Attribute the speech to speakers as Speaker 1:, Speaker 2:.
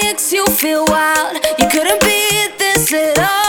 Speaker 1: makes you feel wild. You couldn't beat this at all.